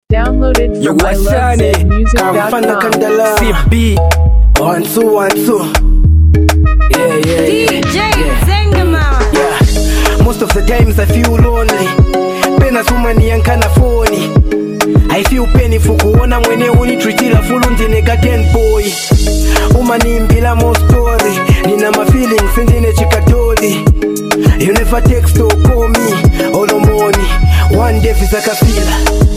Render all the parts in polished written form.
Downloaded from ilovezmusic.com. CB 1 2 1 2. DJ Zengaman. Yeah. Most of the times I feel lonely. Pena sumani yankana phone. I feel painful kuona mwene unitreatila full ndineka 10 boy. Umanimbila mo story. Nina my feelings ndine chikatoli. You never text or call me all the morning. One day visakafila.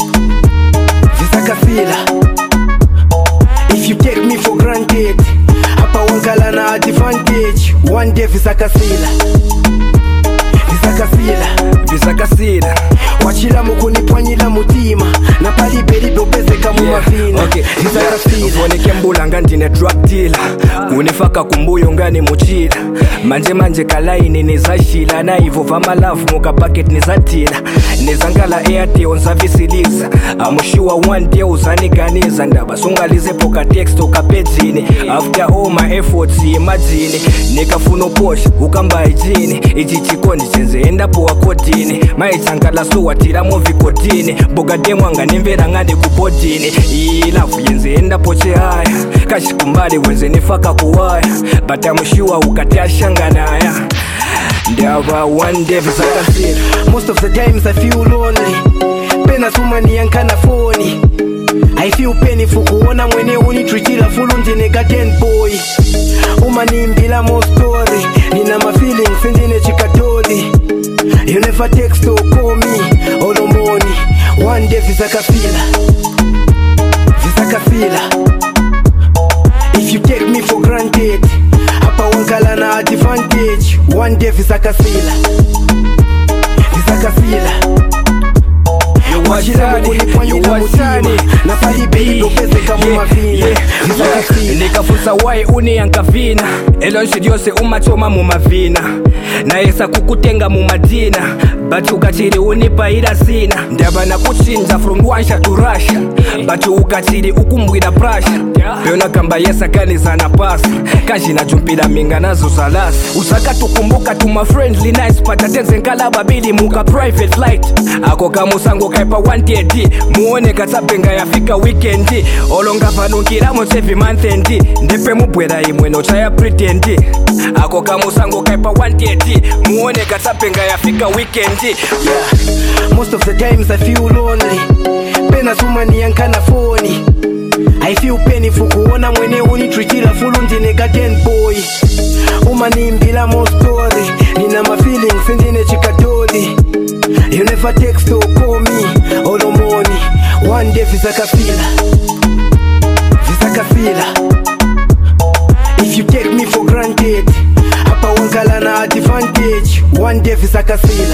If you take me for granted, hapa wankala na advantage. One day visakasila. Wachila mukunipwanyila mutima na palibeli dobezeka mumavina. Voneke mbulanga ndine drug dealer. Unifaka kumbuyo ngani muchila. Manje kalaini nizashila. Na ivo vama love muka bucket nizatila. Nizangala airtel nzavisiliza. I'm sure one day uzaniganiza. Ndaba sungalize poka text ukapetini. After all my efforts imagine. Nikafuno Porsche ukamba ijini. Ichi chikondi chenze endapo wakodini. Maitangala so watira movi kodini. Boga demo anga nimvera ngade kubodini. Ilafu yenze endapo chehaya. Kashi kumbali wenze nifaka kuwaya. But I'm sure ukatea shanganaya. Ndaba one day visakasila. Most of the times I feel lonely. Pena sumani yankana phone. I feel painful kuona mwene unitreatila full ndineka 10 boy. Umanimbila mo story. Nina my feelings ndine chikatoli. You never text or call me all the morning. One day visakafila. If you take me for granted, hapa wankala na advantage. One day visakafila. Na palibeli dobezeka mumavina. Nikafusa wai uni yankavina. Elonshi dyose umachoma mumavina. Naesa kukutenga mumadina. But ukachiri unipa ila sina. Ndaba na kuchinja from Rwanda to Russia. But ukachiri ukumbwira prasha. Peona kamba yesa kaniza na pasa. Kaji na jumpila minga nazo salasa. Usaka tukumbuka tuma friendly nice. Patatenze nkalaba bili muka private flight. Ako kamusango kaipa 1TD. Muone katapenga yafika weekendi. Olonga vanukira mo sevi monthendi. Ndepe mubwera imwe no chaya pretendi. Ako kamusango kaipa 1TD. Muone katapenga yafika weekendi. Yeah. Most of the times I feel lonely. Pena sumani yankana phone. I feel painful kuona mwene unitreatila full ndineka 10 boy. Umanimbila mo story. Nina my feelings ndine chikatoli. You never text or call me all the morning. One day visakafila. If you take me for granted, hapa wankala na advantage. One day visakafila.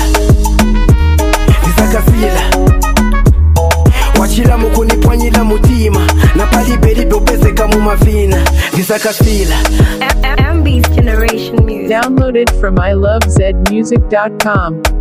Wachila mukunipwanyila mutima na palibeli dobezeka mumavina. Visakafila. MB's Generation Music. Downloaded from ilovezmusic.com.